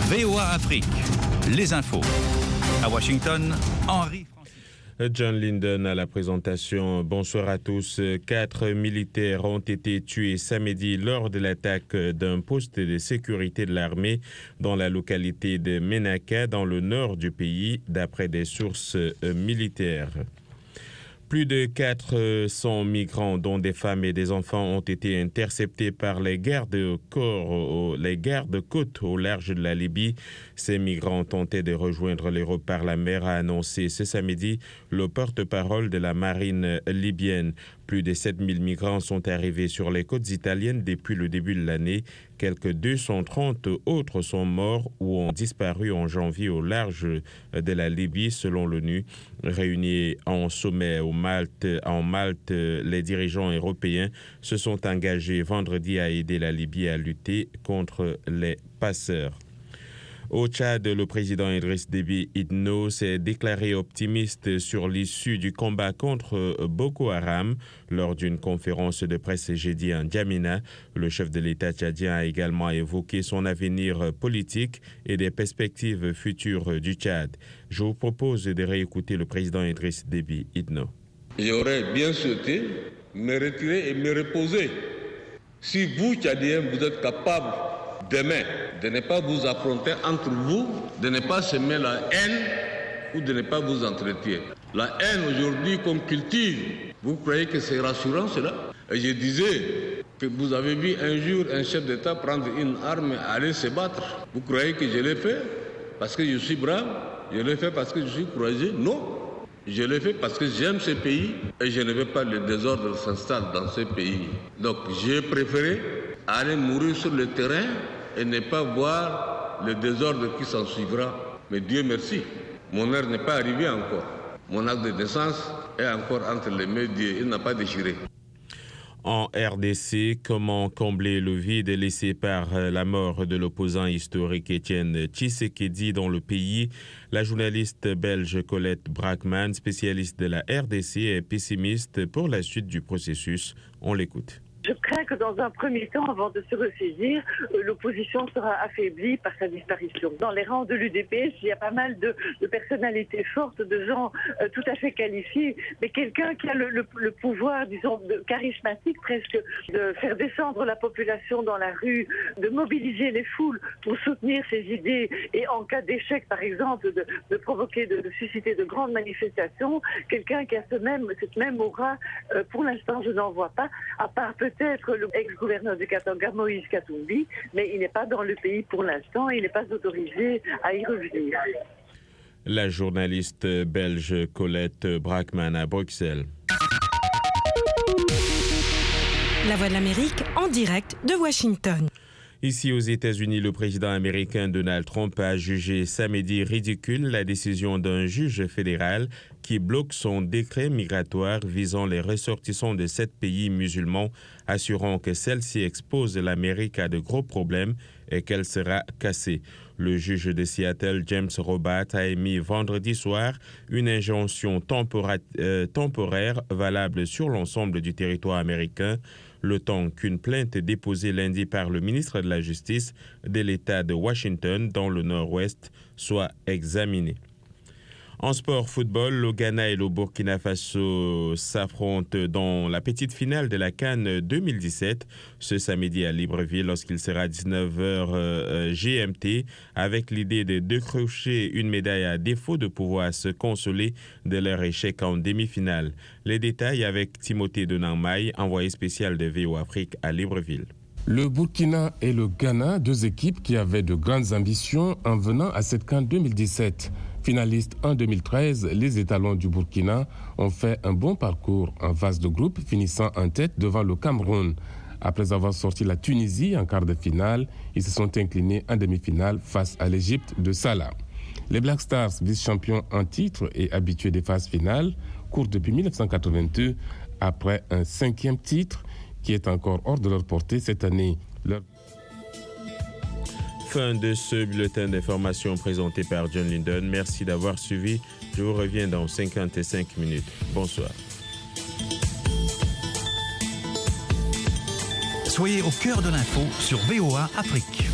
VOA Afrique, les infos. À Washington, Henri. John Linden à la présentation. Bonsoir à tous. 4 militaires ont été tués samedi lors de l'attaque d'un poste de sécurité de l'armée dans la localité de Menaka, dans le nord du pays, d'après des sources militaires. Plus de 400 migrants, dont des femmes et des enfants, ont été interceptés par les gardes-côtes au large de la Libye. Ces migrants tentaient de rejoindre l'Europe par la mer, a annoncé ce samedi le porte-parole de la marine libyenne. Plus de 7000 migrants sont arrivés sur les côtes italiennes depuis le début de l'année. Quelques 230 autres sont morts ou ont disparu en janvier au large de la Libye, selon l'ONU. Réunis en sommet en Malte, les dirigeants européens se sont engagés vendredi à aider la Libye à lutter contre les passeurs. Au Tchad, le président Idriss Déby Itno s'est déclaré optimiste sur l'issue du combat contre Boko Haram lors d'une conférence de presse jeudi en N'Djamena. Le chef de l'État tchadien a également évoqué son avenir politique et des perspectives futures du Tchad. Je vous propose de réécouter le président Idriss Déby Itno. J'aurais bien souhaité me retirer et me reposer. Si vous, Tchadiens, vous êtes capables demain de ne pas vous affronter entre vous, de ne pas semer la haine ou de ne pas vous entretenir. La haine aujourd'hui qu'on cultive, vous croyez que c'est rassurant cela? Et je disais que vous avez vu un jour un chef d'État prendre une arme et aller se battre. Vous croyez que je l'ai fait parce que je suis brave? Je l'ai fait parce que je suis courageux? Non. Je l'ai fait parce que j'aime ce pays et je ne veux pas que le désordre s'installe dans ce pays. Donc j'ai préféré aller mourir sur le terrain et ne pas voir le désordre qui s'en suivra. Mais Dieu merci, mon heure n'est pas arrivée encore. Mon acte de naissance est encore entre les mains de Dieu, il n'a pas déchiré. En RDC, comment combler le vide laissé par la mort de l'opposant historique Étienne Tshisekedi dans le pays? La journaliste belge Colette Brackman, spécialiste de la RDC, est pessimiste pour la suite du processus. On l'écoute. Je crains que dans un premier temps, avant de se ressaisir, l'opposition sera affaiblie par sa disparition. Dans les rangs de l'UDPS, il y a pas mal de personnalités fortes, de gens tout à fait qualifiés, mais quelqu'un qui a le pouvoir, disons, charismatique presque, de faire descendre la population dans la rue, de mobiliser les foules pour soutenir ses idées et en cas d'échec, par exemple, de provoquer, de susciter de grandes manifestations. Quelqu'un qui a cette même aura, pour l'instant, je n'en vois pas, à part peut-être le ex-gouverneur du Katanga, Moïse Katumbi, mais il n'est pas dans le pays pour l'instant, il n'est pas autorisé à y revenir. La journaliste belge Colette Brackman à Bruxelles. La Voix de l'Amérique en direct de Washington. Ici aux États-Unis, le président américain Donald Trump a jugé samedi ridicule la décision d'un juge fédéral qui bloque son décret migratoire visant les ressortissants de 7 pays musulmans, assurant que celle-ci expose l'Amérique à de gros problèmes et qu'elle sera cassée. Le juge de Seattle, James Robat, a émis vendredi soir une injonction temporaire valable sur l'ensemble du territoire américain, le temps qu'une plainte déposée lundi par le ministre de la Justice de l'État de Washington dans le Nord-Ouest soit examinée. En sport football, le Ghana et le Burkina Faso s'affrontent dans la petite finale de la CAN 2017 ce samedi à Libreville lorsqu'il sera 19h GMT avec l'idée de décrocher une médaille à défaut de pouvoir se consoler de leur échec en demi-finale. Les détails avec Timothée Denangmaï, envoyé spécial de VOA Afrique à Libreville. Le Burkina et le Ghana, deux équipes qui avaient de grandes ambitions en venant à cette CAN 2017. Finalistes en 2013, les étalons du Burkina ont fait un bon parcours en phase de groupe, finissant en tête devant le Cameroun. Après avoir sorti la Tunisie en quart de finale, ils se sont inclinés en demi-finale face à l'Égypte de Salah. Les Black Stars, vice-champions en titre et habitués des phases finales, courent depuis 1982 après un 5e titre qui est encore hors de leur portée cette année. Fin de ce bulletin d'information présenté par John Linden. Merci d'avoir suivi. Je vous reviens dans 55 minutes. Bonsoir. Soyez au cœur de l'info sur VOA Afrique.